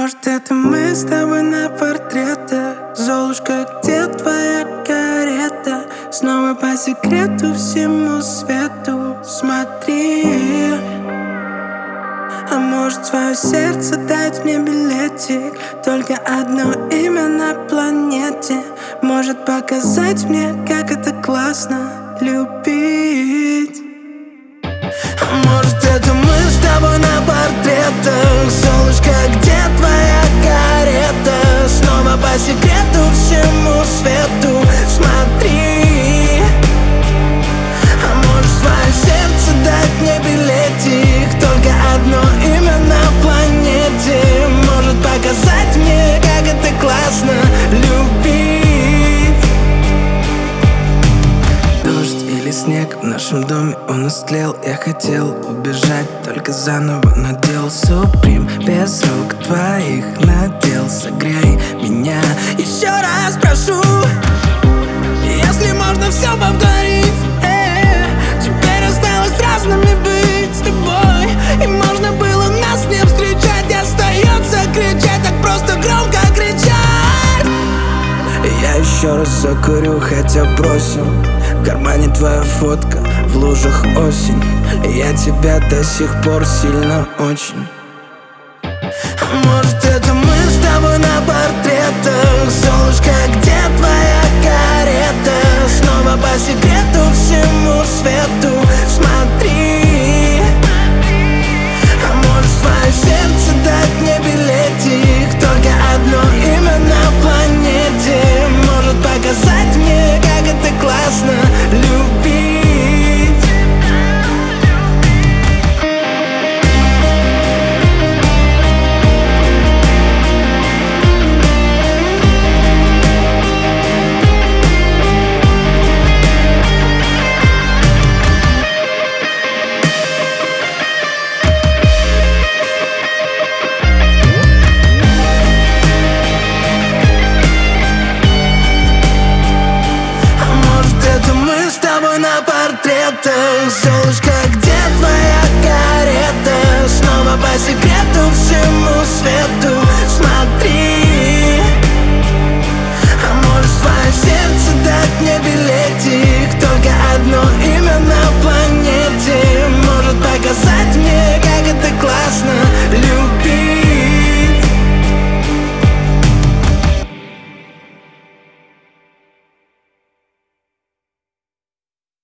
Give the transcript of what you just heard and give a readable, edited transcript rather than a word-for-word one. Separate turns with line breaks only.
Может, это мы с тобой на портретах? Золушка, где твоя карета? Снова по секрету всему свету смотри. А может, свое сердце дать мне билетик? Только одно имя на планете может показать мне, как это классно любить. А может, это мы с тобой на портретах? Золушка, где твоя карета? Снова по секрету всему свету смотри. А может, свое сердце дать мне билетик? Только одно имя на планете может показать мне, как это классно любить. Дождь или снег в нашем доме, он истлел. Я хотел убежать, только заново надел Суприм. Без рук твоих надел, согрей меня. Еще раз прошу, если можно все повторить. Теперь осталось разными быть с тобой, и можно было нас не встречать. И остается кричать, так просто громко кричать. Я еще раз закурю, хотя бросим. В кармане твоя фотка, в лужах осень. Я тебя до сих пор сильно очень. Может, это мы с тобой на портретах? Золушка, где твоя карета? Снова по секрету всему свету смотри. А может, свое сердце дать мне билетик? Только одно имя на планете может показать мне, как это классно любить. На портретах Золушка,